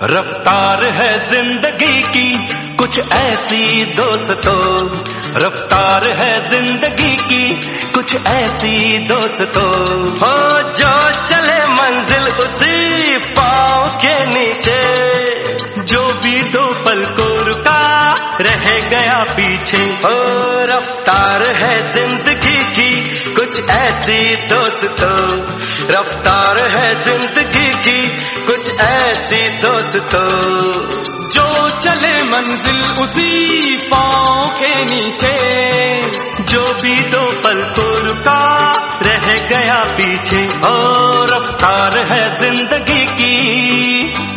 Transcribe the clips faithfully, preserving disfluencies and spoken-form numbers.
रफ्तार है जिंदगी की कुछ ऐसी दोस्तों, रफ्तार है जिंदगी की कुछ ऐसी दोस्तों। हो जो चले मंजिल उसी पाँव के नीचे, जो भी दो पल को रुका रह गया पीछे। हो रफ्तार है जिंदगी की कुछ ऐसी दोस्तों, रफ्तार है जिंदगी की कुछ ऐसी दोस्तों। जो चले मंजिल उसी पाँव के नीचे, जो भी दो पल को रुका रह गया पीछे। ओ रफ्तार है जिंदगी की।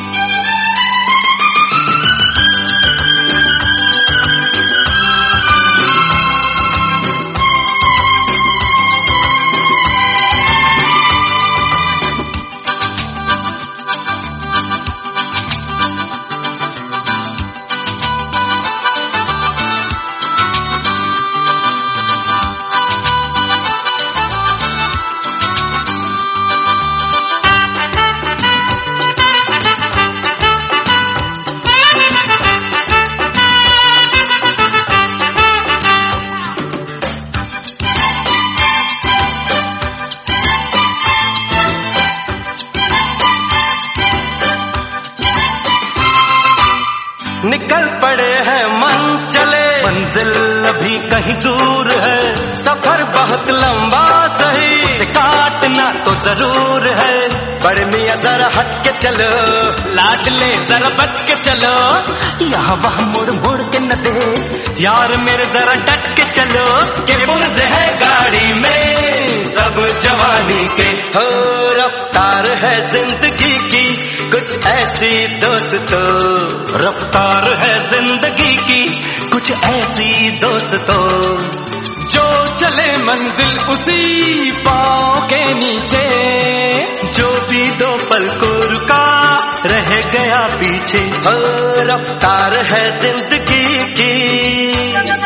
निकल पड़े हैं मन चले, मंजिल अभी कहीं दूर है। सफर बहुत लंबा सही, उसे काटना तो जरूर है। बड़े मियां जरा हट के चलो, लाडले जरा बच के चलो। यहाँ वहाँ मुड़ मुड़ के न दे यार मेरे, जरा डट के चलो। के पुर्ज है गाड़ी में सब जवानी के। हो रफ्तार है जिंदगी की कुछ ऐसी दोस्तों, रफ्तार है जिंदगी की कुछ ऐसी दोस्तों। जो चले मंजिल उसी पाँव के नीचे, जो भी दो पल को रुका रह गया पीछे। हो रफ्तार है जिंदगी की।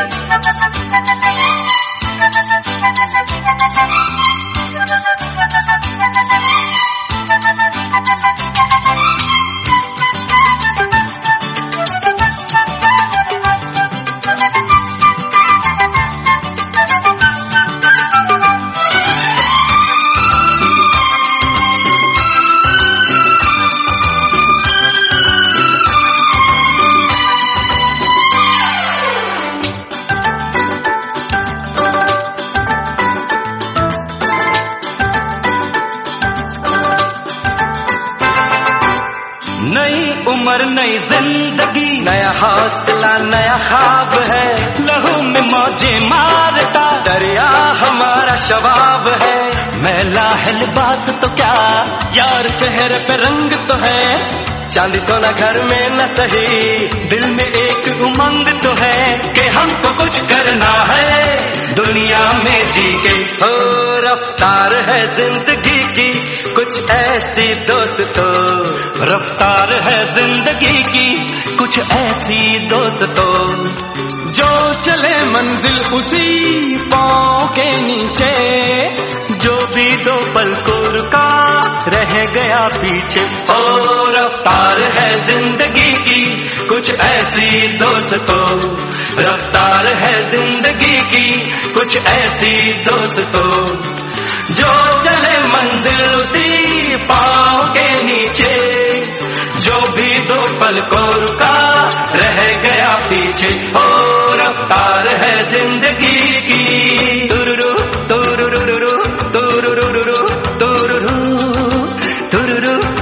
नई उम्र नई जिंदगी, नया हौसला नया ख्वाब है। लहू में मौजे मारता दरिया हमारा शबाब है। मैला है लिबास तो क्या यार चेहरे पे रंग तो है। चांदी सोना घर में न सही, दिल में एक उमंग तो है कि हमको कुछ करना है दुनिया में जी के। हो रफ्तार है जिंदगी की कुछ ऐसी दोस्तों, रफ्तार है जिंदगी की कुछ ऐसी दोस्तों। जो चले मंजिल उसी पाँव के नीचे, जो भी दो पल को रुका रह गया पीछे। ओ रफ्तार है जिंदगी की कुछ ऐसी दोस्तों, रफ्तार है जिंदगी की कुछ ऐसी दोस्तों। जो चले मंजिल उसी पाँव के नीचे, जो भी दो पल को रुका रह गया पीछे। ओ रफ्तार है जिंदगी की। तुरुरु तुरुरु तुरुरु तुरुरु तुरुरु तुरुरु